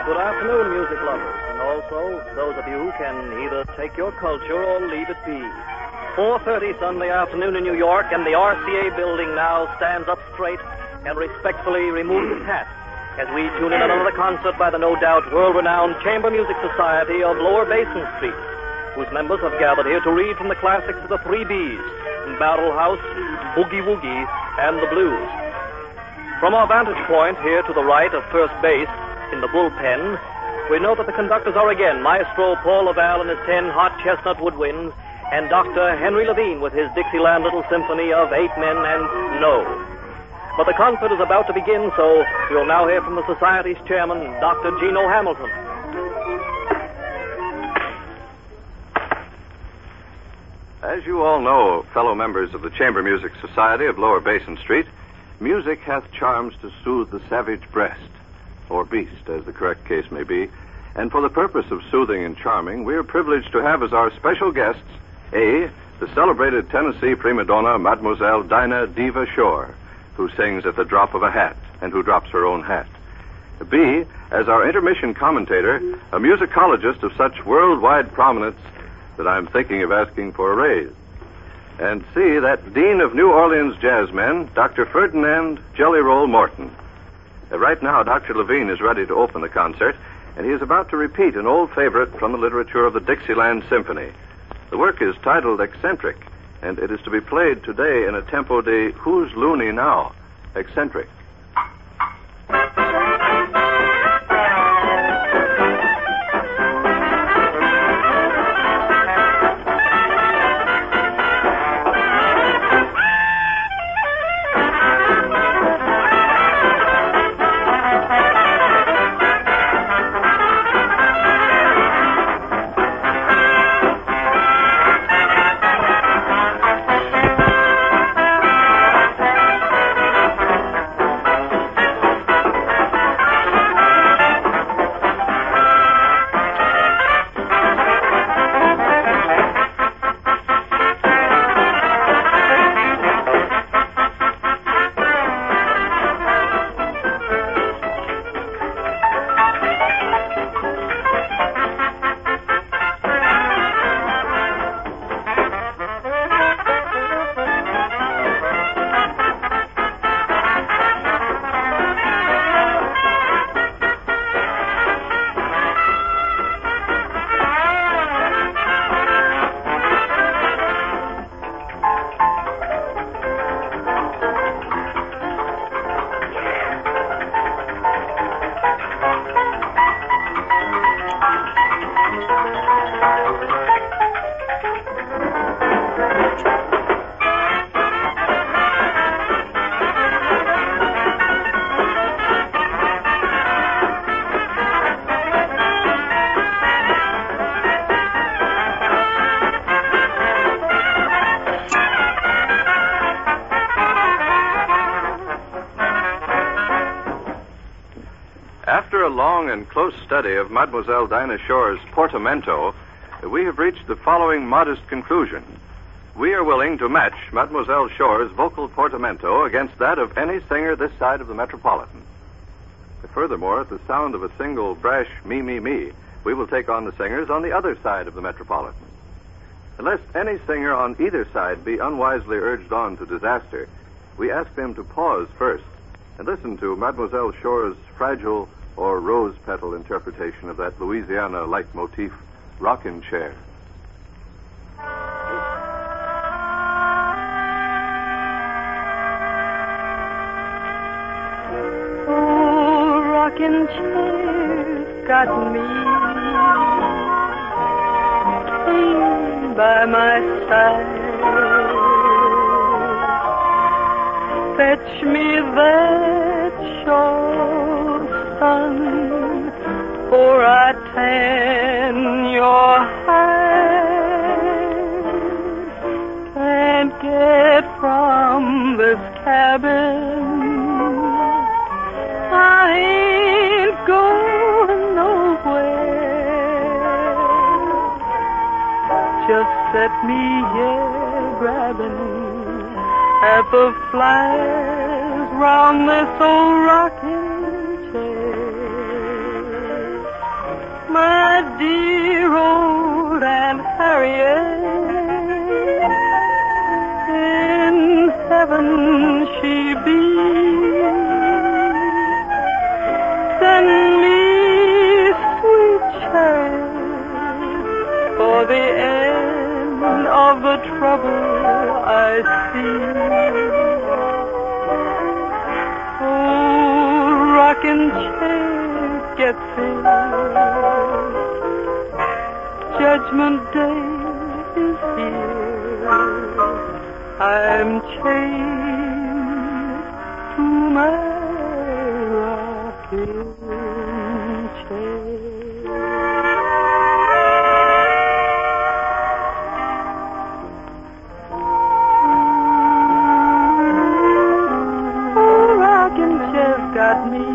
Good afternoon, music lovers, and also those of you who can either take your culture or leave it be. 4:30 Sunday afternoon in New York, and the RCA building now stands up straight and respectfully removes its hat as we tune in on another concert by the no doubt world-renowned Chamber Music Society of Lower Basin Street, whose members have gathered here to read from the classics of the three B's, Battle House, Boogie Woogie, and the Blues. From our vantage point here to the right of first base, in the bullpen, we know that the conductors are again Maestro Paul Laval and his 10 hot chestnut woodwinds, and Dr. Henry Levine with his Dixieland Little Symphony of 8 Men and No. But the concert is about to begin, so we'll now hear from the Society's chairman, Dr. Gino Hamilton. As you all know, fellow members of the Chamber Music Society of Lower Basin Street, music hath charms to soothe the savage breast, or beast, as the correct case may be. And for the purpose of soothing and charming, we are privileged to have as our special guests, A, the celebrated Tennessee prima donna, Mademoiselle Dinah Diva Shore, who sings at the drop of a hat and who drops her own hat. B, as our intermission commentator, a musicologist of such worldwide prominence that I'm thinking of asking for a raise. And C, that Dean of New Orleans jazzmen, Dr. Ferdinand Jelly Roll Morton. Right now, Dr. Levine is ready to open the concert, and he is about to repeat an old favorite from the literature of the Dixieland Symphony. The work is titled Eccentric, and it is to be played today in a tempo de Who's Loony Now? Eccentric. After a long and close study of Mademoiselle Dinah Shore's portamento, we have reached the following modest conclusion. We are willing to match Mademoiselle Shore's vocal portamento against that of any singer this side of the Metropolitan. Furthermore, at the sound of a single brash me, me, me, we will take on the singers on the other side of the Metropolitan. Lest any singer on either side be unwisely urged on to disaster, we ask them to pause first and listen to Mademoiselle Shore's fragile or rose petal interpretation of that Louisiana leitmotif, Rockin' Chair. Oh, rocking chair's got me by my side. Fetch me that shore sun, for I tan your hide. Can't get from this cabin, I ain't going nowhere. Just set me here grabbing at the flies round this old rocking chair. Harriet. In heaven she be. Send me sweet chariot for the end of the trouble I see. Oh, rocking chair, get filled. Judgment Day is here. I'm chained to my rocking chair. Oh, rocking chair's got me.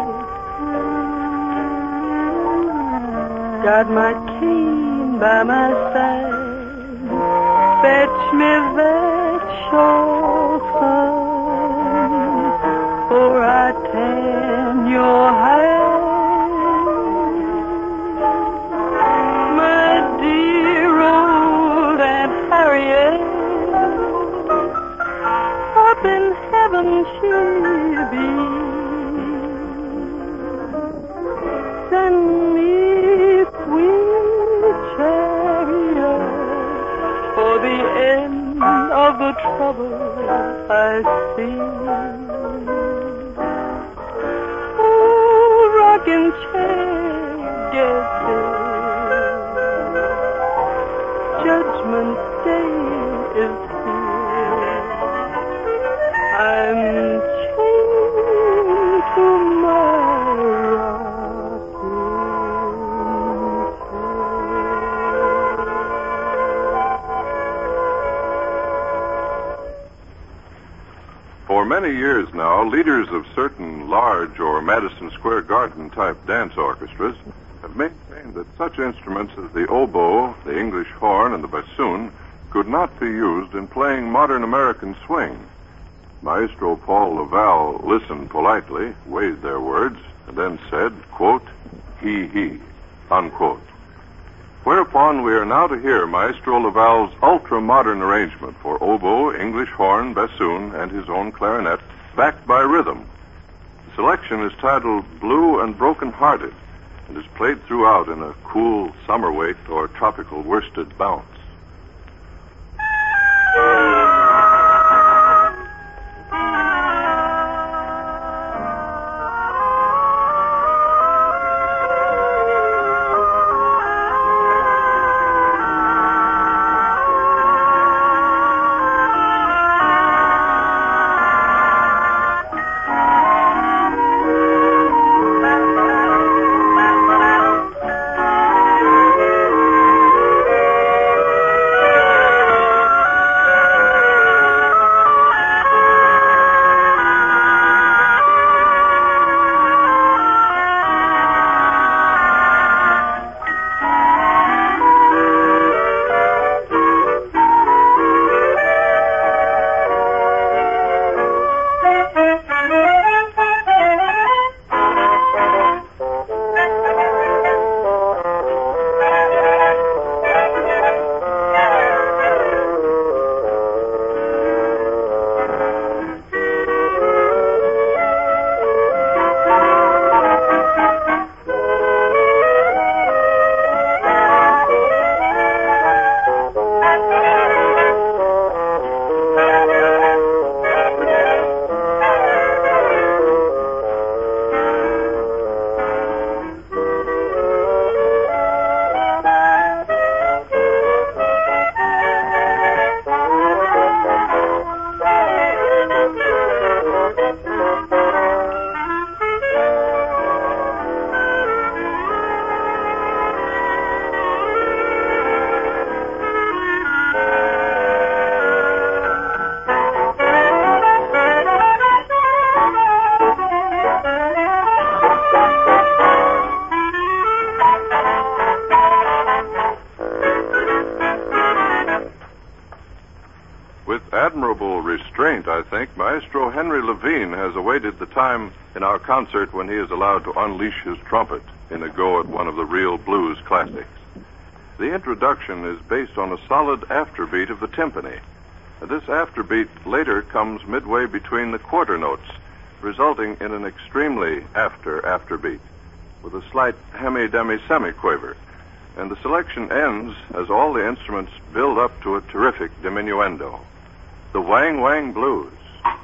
Got my cane by my side. Fetch me that shawl, son, for I tan your hide. My dear old Aunt Harriet, up in heaven she'll be. Send me sweet chariot for the end of the trouble I see. Oh, rocking chair, get it. Judgment Day is here. I'm chained to my rocking For many years now, leaders of certain large or Madison Square Garden type dance orchestras have maintained that such instruments as the oboe, the English horn, and the bassoon could not be used in playing modern American swing. Maestro Paul Laval listened politely, weighed their words, and then said, quote, he, unquote. Whereupon we are now to hear Maestro Laval's ultra-modern arrangement for oboe, English horn, bassoon, and his own clarinet, backed by rhythm. The selection is titled Blue and Broken Hearted and is played throughout in a cool summer weight or tropical worsted bounce. Admirable restraint, I think, Maestro Henry Levine has awaited the time in our concert when he is allowed to unleash his trumpet in a go at one of the real blues classics. The introduction is based on a solid afterbeat of the timpani. This afterbeat later comes midway between the quarter notes, resulting in an extremely afterbeat with a slight hemi-demi-semi-quaver. And the selection ends as all the instruments build up to a terrific diminuendo. The Wang Wang Blues.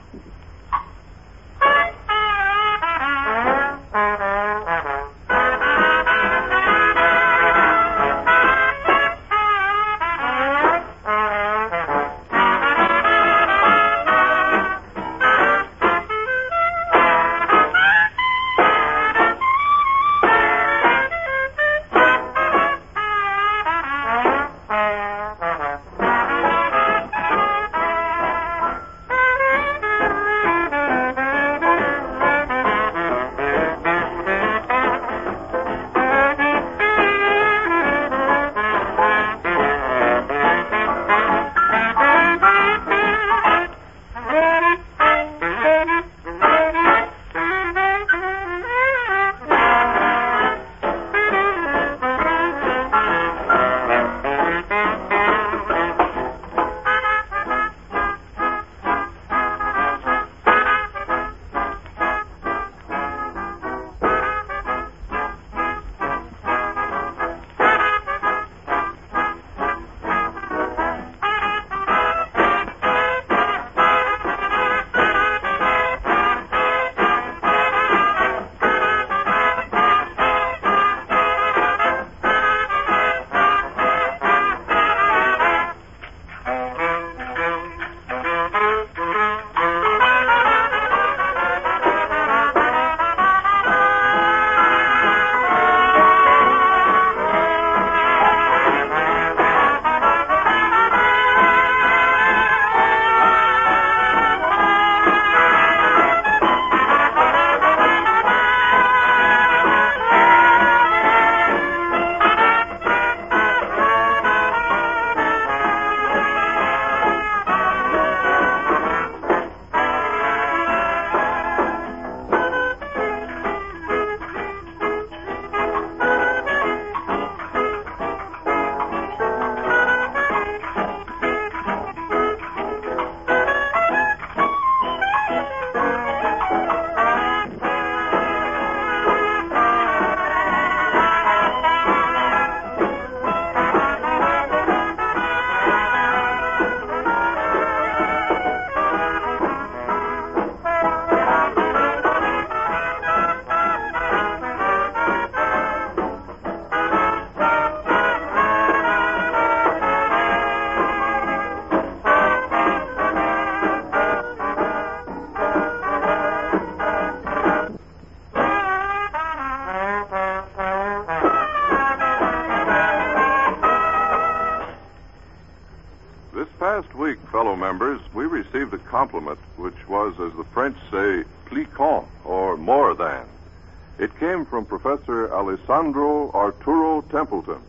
Last week, fellow members, we received a compliment which was, as the French say, piquant, or more than. It came from Professor Alessandro Arturo Templeton.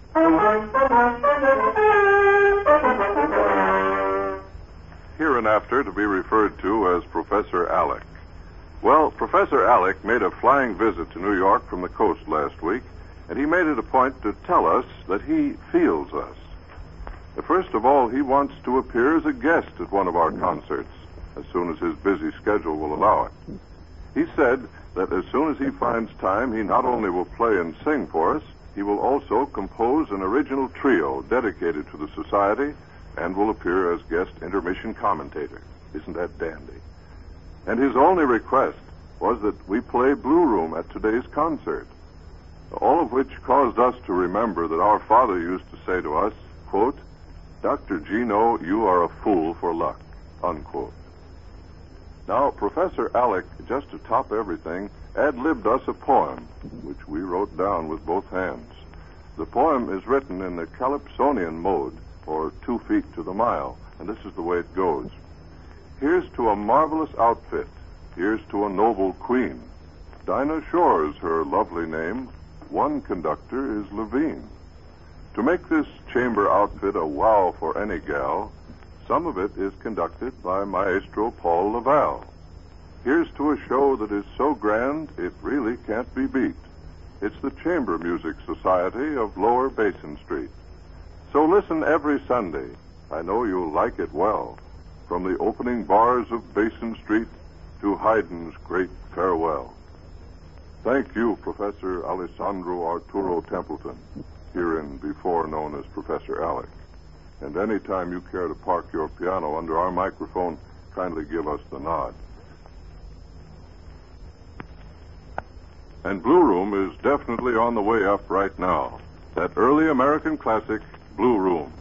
Hereinafter to be referred to as Professor Alec. Well, Professor Alec made a flying visit to New York from the coast last week, and he made it a point to tell us that he feels us. First of all, he wants to appear as a guest at one of our concerts, as soon as his busy schedule will allow it. He said that as soon as he finds time, he not only will play and sing for us, he will also compose an original trio dedicated to the society and will appear as guest intermission commentator. Isn't that dandy? And his only request was that we play Blue Room at today's concert, all of which caused us to remember that our father used to say to us, quote, "Dr. Gino, you are a fool for luck," unquote. Now, Professor Alec, just to top everything, ad-libbed us a poem, which we wrote down with both hands. The poem is written in the Calypsonian mode, or 2 feet to the mile, and this is the way it goes. Here's to a marvelous outfit. Here's to a noble queen. Dinah Shore's her lovely name. One conductor is Levine. To make this chamber outfit a wow for any gal, some of it is conducted by Maestro Paul Laval. Here's to a show that is so grand it really can't be beat. It's the Chamber Music Society of Lower Basin Street. So listen every Sunday. I know you'll like it well. From the opening bars of Basin Street to Haydn's great farewell. Thank you, Professor Alessandro Arturo Templeton, herein before known as Professor Alec. And any time you care to park your piano under our microphone, kindly give us the nod. And Blue Room is definitely on the way up right now. That early American classic, Blue Room.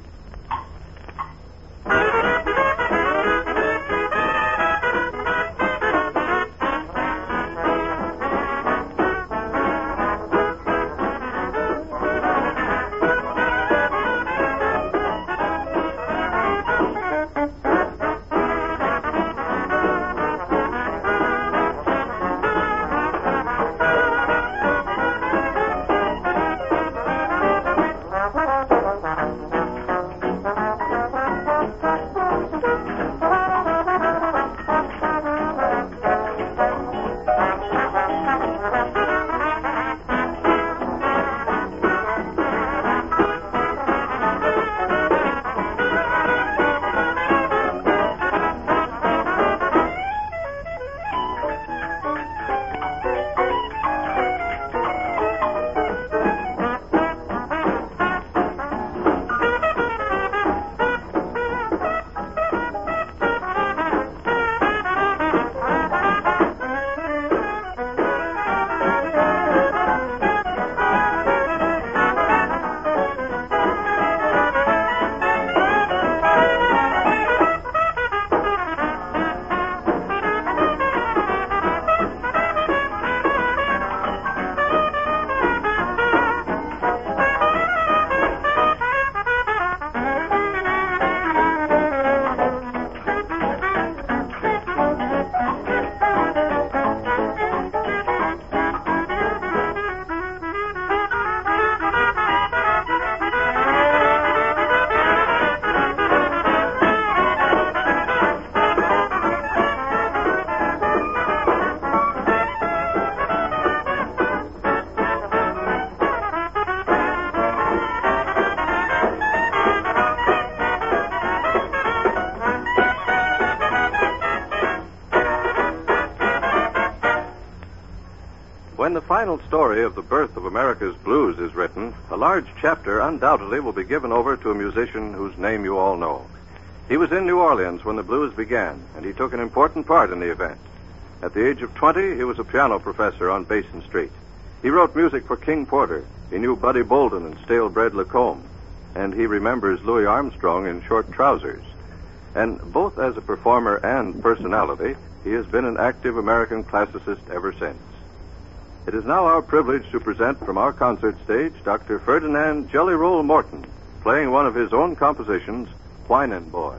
When the final story of the birth of America's blues is written, a large chapter undoubtedly will be given over to a musician whose name you all know. He was in New Orleans when the blues began, and he took an important part in the event. At the age of 20, he was a piano professor on Basin Street. He wrote music for King Porter. He knew Buddy Bolden and Stalebread Lacombe. And he remembers Louis Armstrong in short trousers. And both as a performer and personality, he has been an active American classicist ever since. It is now our privilege to present from our concert stage Dr. Ferdinand Jelly Roll Morton, playing one of his own compositions, Whinin' Boy.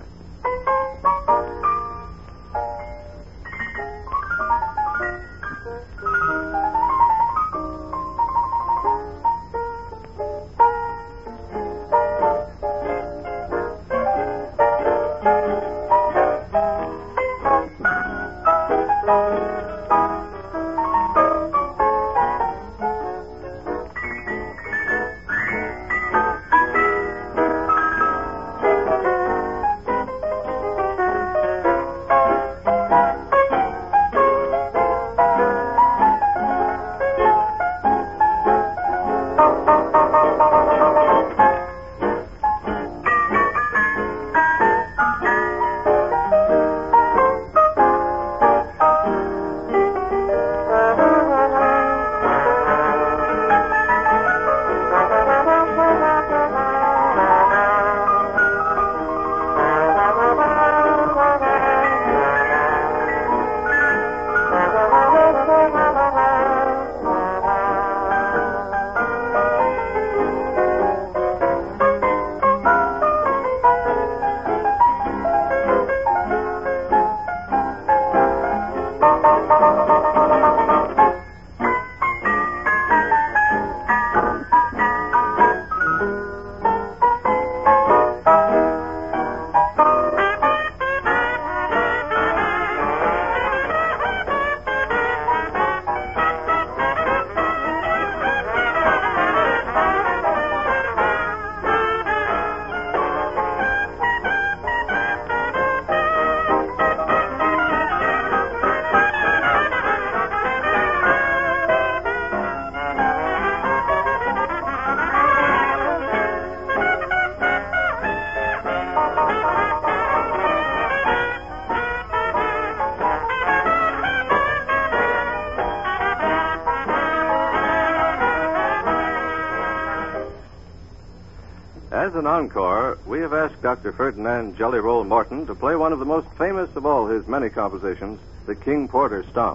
As an encore, we have asked Dr. Ferdinand Jelly Roll Morton to play one of the most famous of all his many compositions, the King Porter Stomp.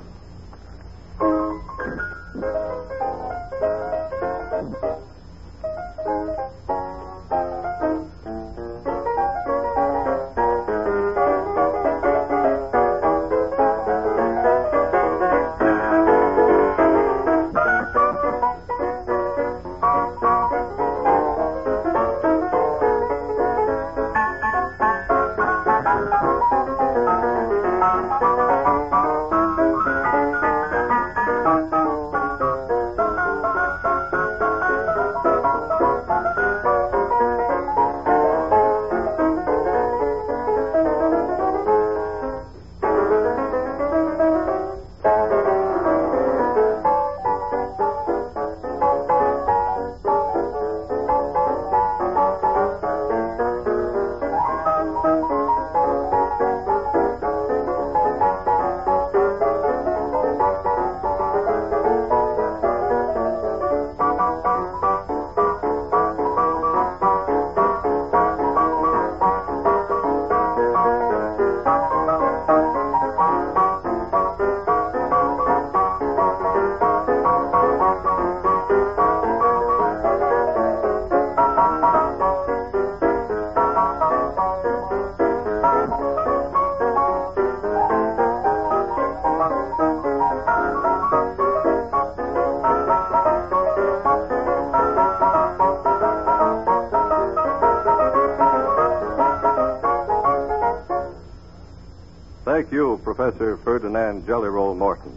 Thank you, Professor Ferdinand Jelly Roll Morton.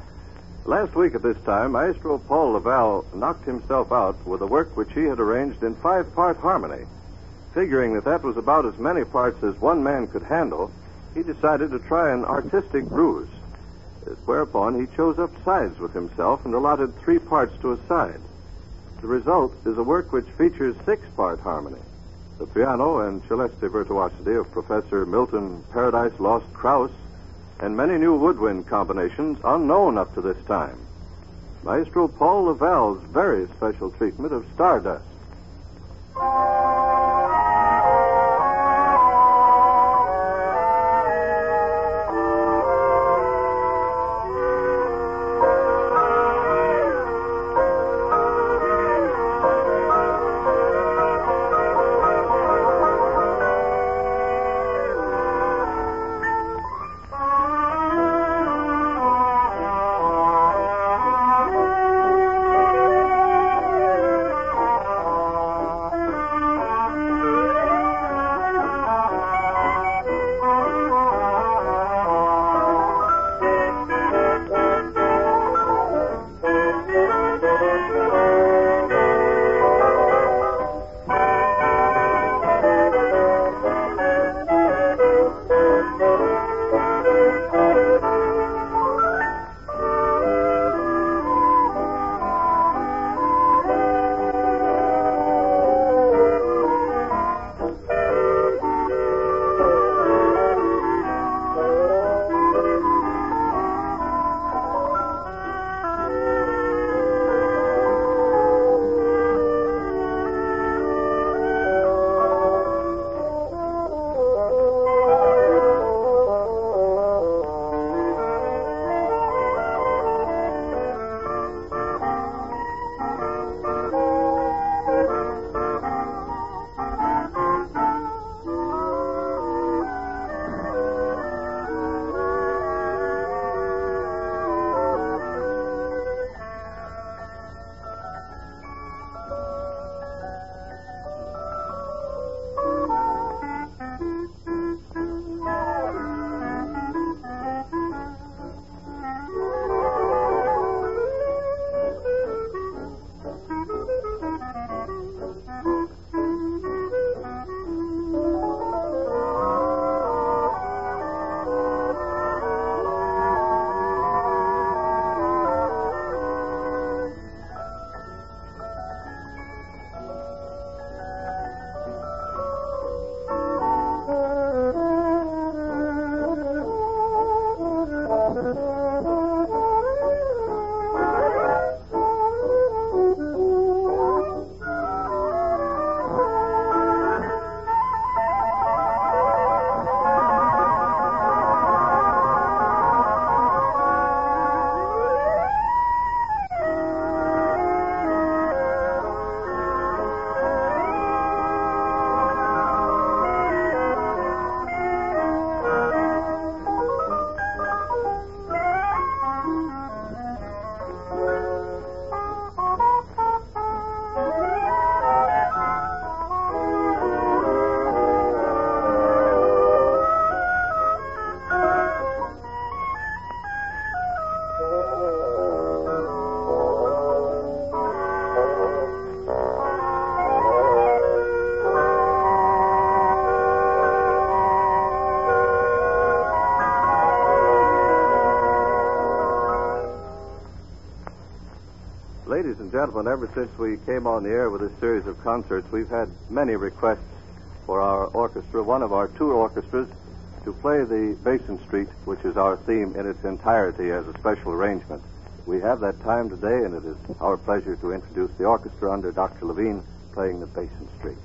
Last week at this time, Maestro Paul Laval knocked himself out with a work which he had arranged in 5-part harmony. Figuring that was about as many parts as one man could handle, he decided to try an artistic ruse, whereupon he chose up sides with himself and allotted 3 parts to a side. The result is a work which features 6-part harmony. The piano and celeste virtuosity of Professor Milton Paradise Lost Krauss, and many new woodwind combinations unknown up to this time. Maestro Paul Laval's very special treatment of Stardust. ladies and gentlemen, ever since we came on the air with this series of concerts, we've had many requests for our orchestra, one of our two orchestras, to play the Basin Street, which is our theme in its entirety as a special arrangement. We have that time today, and it is our pleasure to introduce the orchestra under Dr. Levine playing the Basin Street.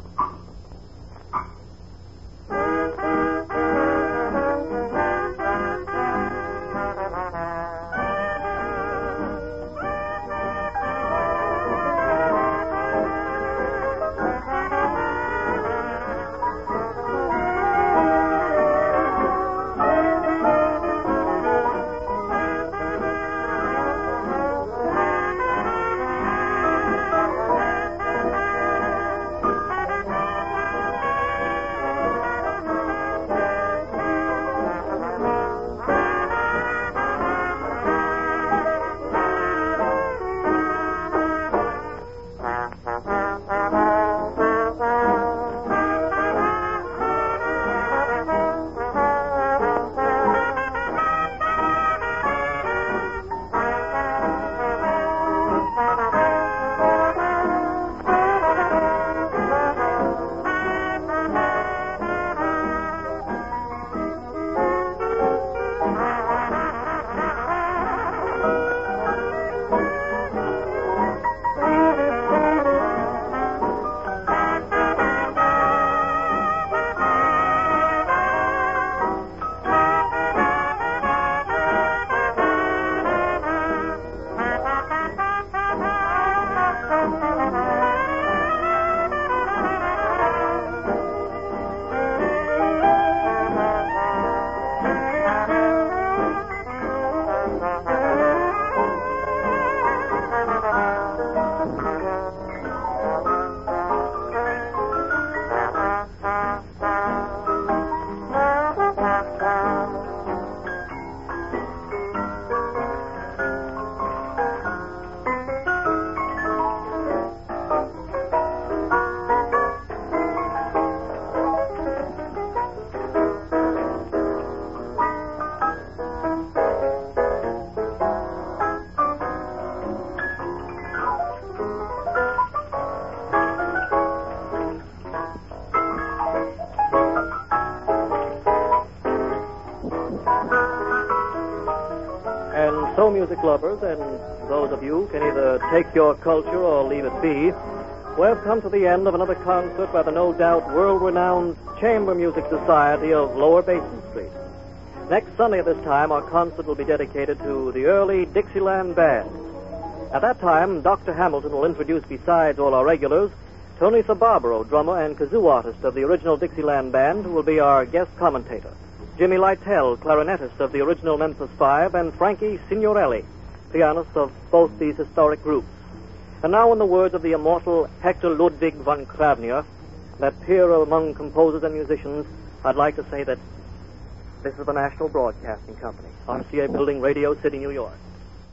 So, music lovers, and those of you who can either take your culture or leave it be, we have come to the end of another concert by the no doubt world-renowned Chamber Music Society of Lower Basin Street. Next Sunday at this time, our concert will be dedicated to the early Dixieland Band. At that time, Dr. Hamilton will introduce, besides all our regulars, Tony Sabarbaro, drummer and kazoo artist of the original Dixieland Band, who will be our guest commentator. Jimmy Lytell, clarinetist of the original Memphis Five, and Frankie Signorelli, pianist of both these historic groups. And now, in the words of the immortal Hector Ludwig von Kravner, that peer among composers and musicians, I'd like to say that this is the National Broadcasting Company, RCA Building, Radio City, New York.